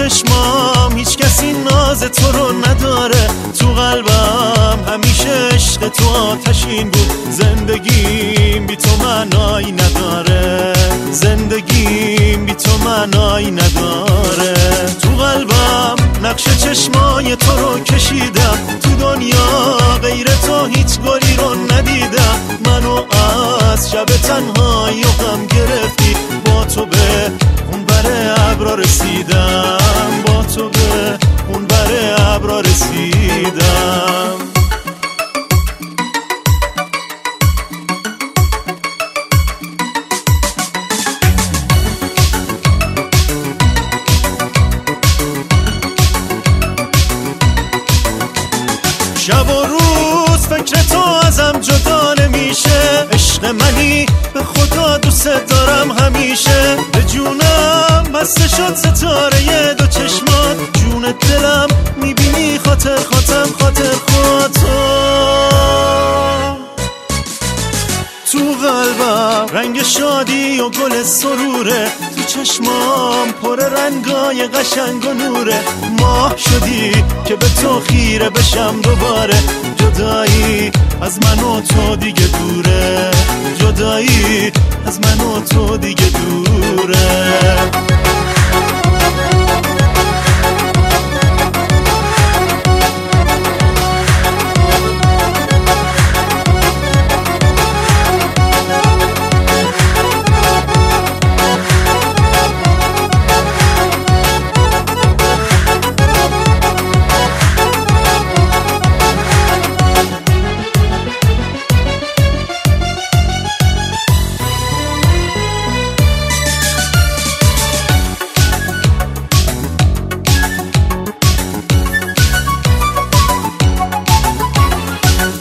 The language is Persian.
چشمام هیچ کسی ناز تو رو نداره، تو قلبم همیشه عشق تو آتشین بود. زندگیم بی تو معنایی نداره، زندگیم بی تو معنایی نداره. تو قلبم نقش چشمای تو رو کشیدم، تو دنیا غیر تو هیچ گلی رو ندیدم. منو از شب تنهایی و غم گرفتی، با تو به اون بر ابرا رسیدم، با تو به اون بر ابرا رسیدم. شب و روز فکر تو ازم جدا نمیشه، عشق منی به خدا دوست دارم همیشه. به جونم بسته شد ستاره دو چشمات، جون دلم میبینی خاطر خاطر خاطر خاطر. تو قلبم رنگ شادی و گل سروره، تو چشمام پر رنگای قشنگ و نوره. ماه شدی که به تو خیره بشم دوباره، جدایی از من و تو دیگه دوره، جدایی از من و تو دیگه